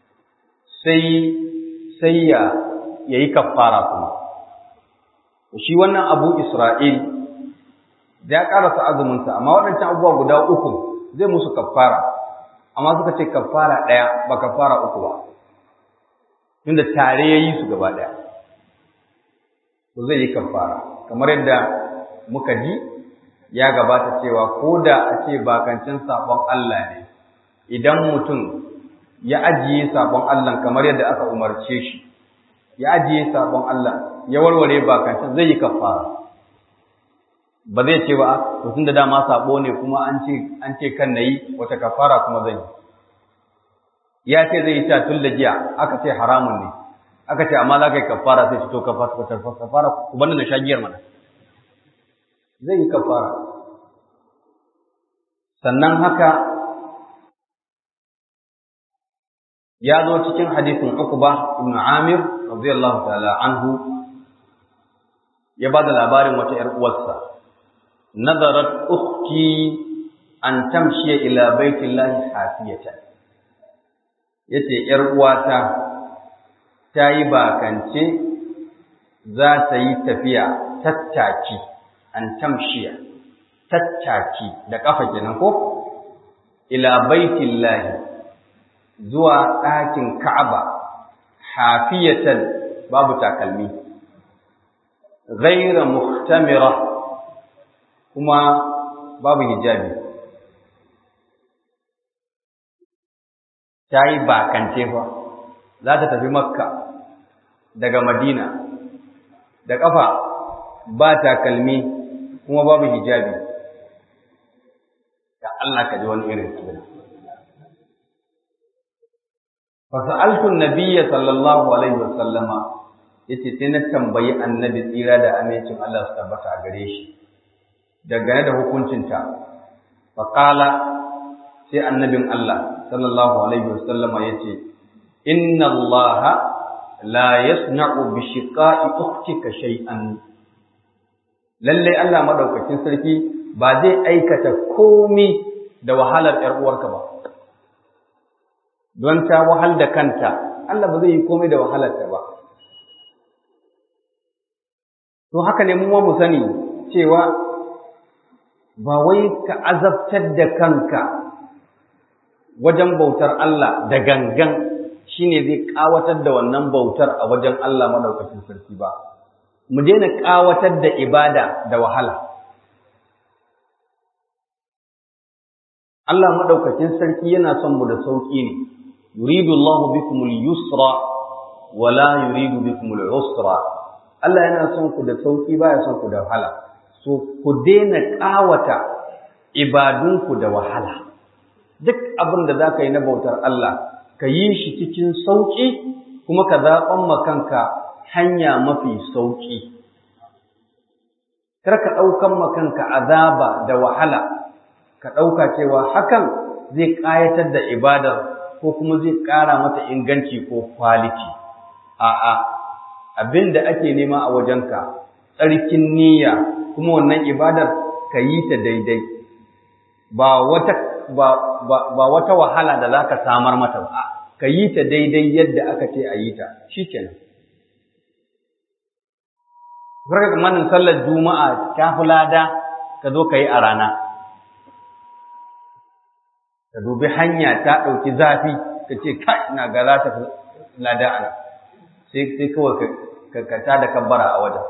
Sai ya yi kafara kuma. Shi wannan Abu Isra'il ya karasa azuminsa, amma waɗancan abubuwa guda uku zai musu kafara, amma suka ce kafara ɗaya ba kafara uku ba, tunda tare ya yi su gaba ɗaya. To zai yi kafara, kamar yadda muka ji ya gabata cewa ko da a ce bakancin sabon Allah ne, idan mutum ya ajiye sabon Allah kamar yadda aka umarce shi, ya ajiye sabon Allah ya warware bakancin, zai yi kafara. Ba zai ce ba to tunda dama sabo ne kuma an ce kan nayi wata kafara kuma zan yi. ya ce zai yi ta tun da jiya, aka ce haramun ne, aka ce amma za ka yi kafara, sai to kafara ku bani na shagiyar mana, zai yi kafara. Sannan haka ya zo cikin hadisin Uqba ibn Amir radiyallahu ta'ala anhu, ya ba da labarin wata ‘yar uwarsa, nazarat ukhti an tamshiya ila baitillahi hafiyatan, yace ‘yar uwata ta yi bakance za ta yi tafiya tattaki, an tamshiya tattaki da kafa kenan ko, ila baitillahi zuwa ɗakin Ka'aba hafiyatan babu takalmi, ghaira muhtamira kuma babu hijabi. Ta yi bakance fa za ta tafi Makka daga Madina da ƙafa ba takalmi kuma babu hijabi. Ya Allah ka ji wani irin abin. Fasa'altu an-nabiyya sallallahu alaihi wasallama, yace sai na tambayi annabi tsira da amincin Allah su tabbata a gare shi dangane da hukuncinta. Fa qala, sai annabin Allah sallallahu alaihi wasallama yace, inna Allah la yasna'u bi shiqa'i ukhtika shay'an. Lalle Allah madaukakin sarki ba zai aikata komai da wahalar ƴar uwarka ba. Don ta wahal da kanta, Allah ba zai yi komai da wahalarta ba. To haka ne mu mu sani cewa ba wai ka azabtar da kanka wajen bautar Allah da gangan shine zai kawatar da wannan bautar a wajen Allah madaukakin sarki ba. Mu daina kawatar da ibada da wahala. Allah madaukakin sarki yana son mu da sauki ne. Yuridu Allahu bikumul yusra wa la yuridu bikumul usra. Allah yana son ku da sauki, baya son ku da wahala. So ku daina kawata ibadunku da wahala. Duk abin da zaka yi na bautar Allah, ka yi shi cikin sauki kuma ka zaɓan ma kanka hanya mafi sauki. Kar ka ɗaukan ma kanka azaba da wahala, ka ɗauka cewa hakan zai ƙayatar da ibadar ko kuma zai ƙara mata inganci ko kwaliti. A'a, abin da ake nema a wajenka tsarkin niyya, kuma wannan ibadar ka yi ta daidai, ba wata wahala da za ka samar mata ba, ka yi ta daidai yadda aka ce a yi ta, shi kenan. Farka kamanin sallar Juma'a ta fi lada ka zo ka yi a rana. Ka dubi hanya ta ɗauki zafi, ka ce, kai, ina ga za ta fi lada a nan. Sai kawai ka da kabbara a wajen.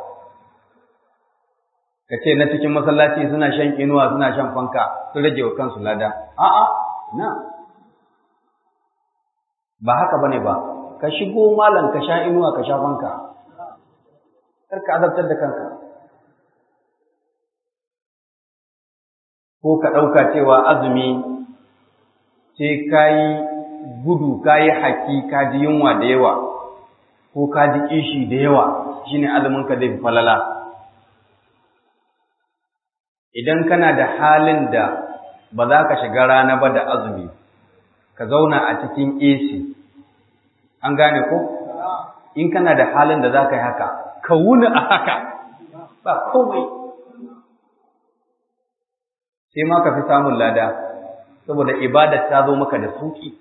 Ka ce na cikin masallaci suna shan inuwa suna shan fanka sun rage wa kansu lada. A'a, na. Ba haka bane ba. Ka shigo malam ka sha inuwa ka sha fanka. Kar ka azabtar da kanka. Ko ka ɗauka cewa azumi sai ka yi gudu, ka yi haki, ka ji yunwa da yawa, ko ka ji kishi da yawa, shine azumin ka zai fi falala. Idan kana da halin da ba za ka shiga rana ba da azumi, ka zauna a cikin AC, an gane ko? In kana da halin da za ka yi haka, ka wuni a haka, ba komai. Sai ma ka fi samun lada, saboda ibadar ta zo maka da sauki.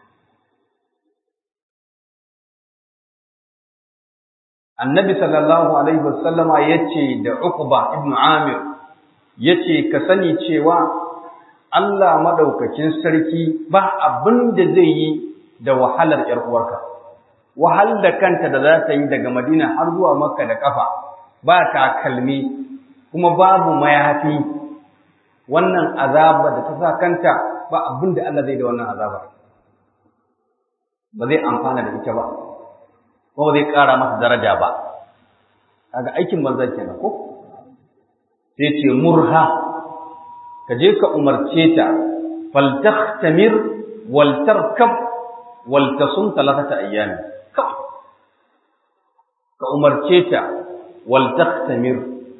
Annabi sallallahu alaihi wasallama yace da Uqba ibn Amir, yace ka sani cewa Allah madaukakin sarki ba abin da zai yi da wahalar ƴar uwarka. Wahal da kanta da za ta yi daga Madina har zuwa Makka da kafa, ba takalmi kuma babu mayafi. Wannan azaba da ta sa kanta ba abin da Allah zai da wannan azaba. Ba zai amfana da ita ba, ko zai ƙara masa daraja ba. Kaga aikin banza kenan ko? Sai ce murha, ka je ka umarce ta, faltahtamir wal tarkab wal tasum thalathata ayyam kawai ka umarce ta wal taqtamir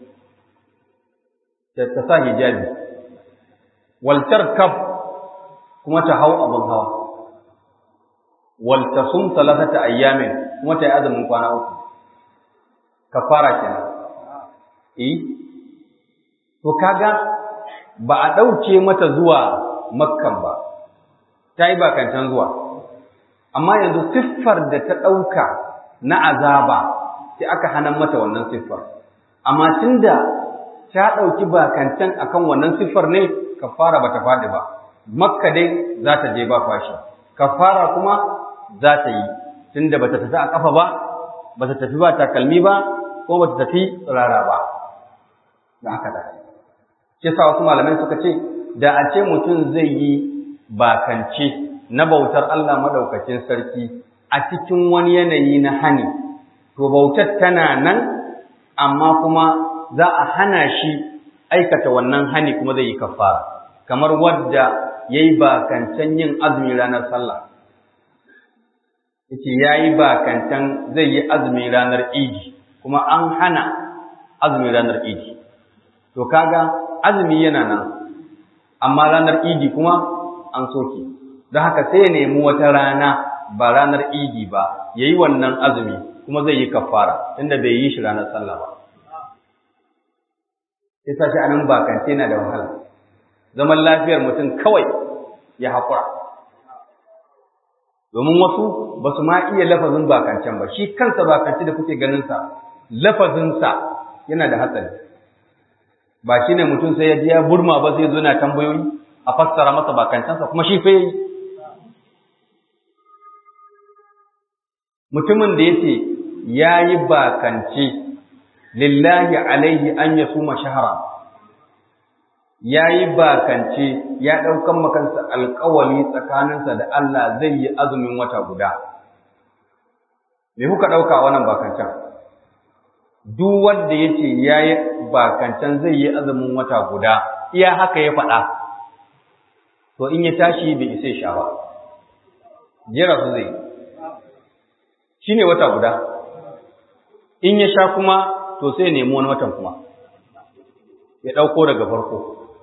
ta sa hijabi wal tarkab kuma ta hau abin hawa wal tasum thalathata ayyam kuma ta yi azumin kwana 3 kafara kenan to kaga ba a dauke mata zuwa makkan ba ta yi bakancan zuwa amma yanzu siffar da ta dauka na azaba sai aka hana mata wannan siffar amma tunda ta dauki bakancan akan wannan siffar ne kafara bata fadi ba makka dai za ta je ba fashi kafara kuma za ta yi tunda bata tafi a kafa ba bata tafi ba takalmi ba ko bata tafi tsirara ba da haka da shi sa wasu malamai suka ce da a ce mutum zai yi bakance na bautar Allah madaukakin sarki a cikin wani yanayi na hani to bautar tana nan amma kuma za a hana shi aikata wannan hani kuma zai yi kafara kamar wadda yayi bakancen yin azumi ranar sallah yace yayi bakantan zai yi azumi ranar Idi kuma an hana azumi ranar Idi to kaga azumi yana nan amma ranar Idi kuma an soke don haka sai ya nemi wata rana ba ranar Idi ba yayi wannan azumi kuma zai yi kafara tunda bai yi shi ranar sallah ba yasa shi anan bakance yana da wahala zaman lafiyar mutum kawai ya haƙura domin wasu ba su ma iya lafazin bakancen ba shi kansa bakance da kuke ganin sa lafazinsa yana da hatsari ba shi ne mutum sai ya ji ya burma ba sai zo na tambayoyi a fassara masa bakancansa kuma shi fa yi mutumin da yace yayi bakance lillahi alaihi an yasuma shahra yayi bakance ya daukan makansa alƙawali tsakaninsa da Allah zai yi azumin wata guda me kuka dauka wannan bakancan duk wanda yace yayi bakancan zai yi azumin wata guda iya haka ya faɗa to in ya tashi bai isa sha ba jira su zai shine wata guda in ya sha kuma to sai nemi wani watan kuma ya dauko daga farko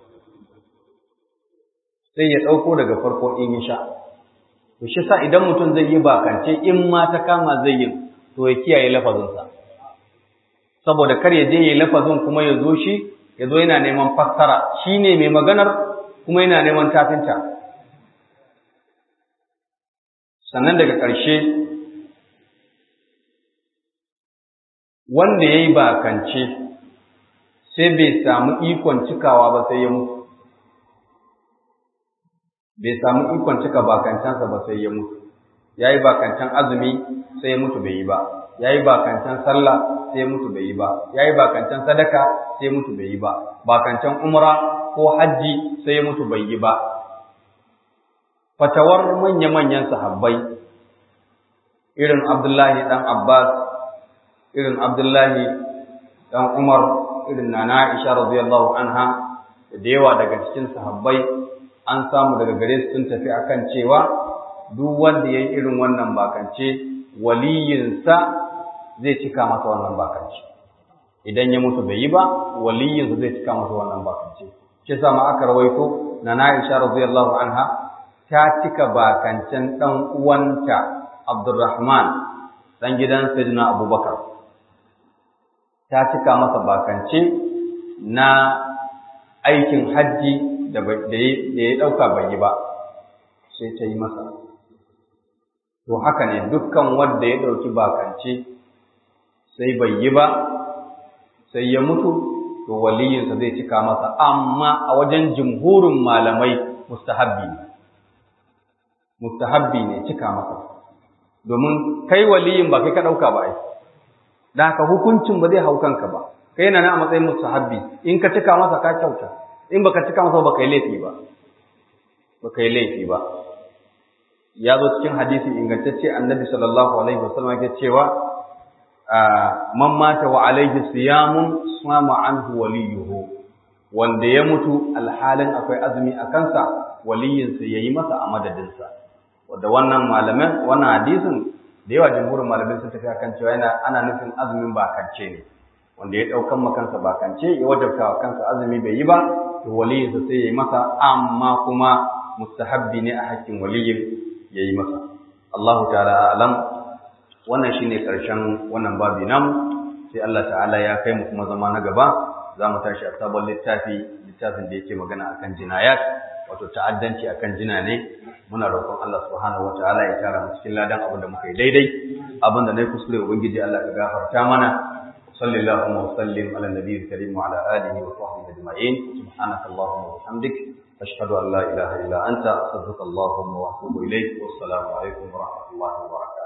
sai ya dauko daga farko in ya sha to shi sa idan mutum zai yi bakance in ma ta kama zai yi to ya kiyaye lafazinsa saboda kar ya je yi lafazin kuma ya zo shi ya zo yana neman fassara shine mai maganar kuma yana neman tafinta sannan daga ƙarshe wanda ya yi bakance sai bai samu ikon cikawa ba sai ya mutu bai samu ikon cika bakancansa ba sai ya mutu ya yi bakancan azumi sai ya mutu bai yi ba ya yi bakancan sallah sai ya mutu bai yi ba ya yi bakancan sadaka sai ya mutu bai yi ba bakancan umra ko hajji sai ya mutu bai yi ba fatawar manya-manyan sahabbai irin Abdullahi dan Abbas irin Abdullahi dan Umar irin Nana Aisha radiyallahu anha da yawa daga cikin sahabbai an samu daga gare su sun tafi akan cewa duk wanda yayi irin wannan bakance waliyinsa zai cika masa wannan bakance idan ya mutu bai yi ba waliyinsa zai cika masa wannan bakance shi yasa ma aka rawaito Nana Aisha radiyallahu anha ta cika bakancen dan uwanta Abdurrahman dan gidan Sayyidina Abubakar ta cika masa bakance na aikin hajji da ya ɗauka bai yi ba sai ta yi masa to haka ne dukkan wanda ya ɗauki bakance sai bai yi ba sai ya mutu to waliyinsa zai cika masa amma a wajen jumhurin malamai mustahabbi ne cika masa domin kai waliyin ba kai ka ɗauka ba ai da haka hukuncin ba zai hau kanka ba kai yana a matsayin mustahabbi in ka cika masa ka kyauta in baka cika masa ba kai laifi ba ya zo cikin hadisi ingantacce annabi sallallahu alaihi wasallam yake cewa man mata wa alaihi siyamun sama anhu waliyuhu wanda ya mutu alhalin akwai azumi a kansa waliyinsa yayi masa a madadinsa wanda wannan hadisin da yawa jumhurin malamai sun tafi akan cewa ana nufin azumin bakance ne, wanda ya daukan makansa bakance ya wajabta wa kansa azumi bai yi ba to waliyinsa sai ya yi masa, amma kuma mustahabbi ne a hakkin waliyin ya yi masa. Allahu ta'ala alam. Wannan shine karshen wannan babi namu, sai Allah ta'ala ya kai mu kuma zama na gaba za mu tashi a sabon littafin da yake magana akan jinayat, wato ta'addanci akan jina ne. Muna roƙon Allah subhanahu wataala ya tara mu cikin ladan abin da muka yi daidai, abin da nayi kuskure ubangiji Allah ka gafarta mana. Sallallahu wa sallim ala nabiyil karim wa ala alihi wa sahbihi ajma'in. Subhanakallahumma wa bihamdik ashhadu an la ilaha illa anta astaghfiruka wa atubu ilayk. Wassalamu alaikum wa rahmatullahi wa barakatuh.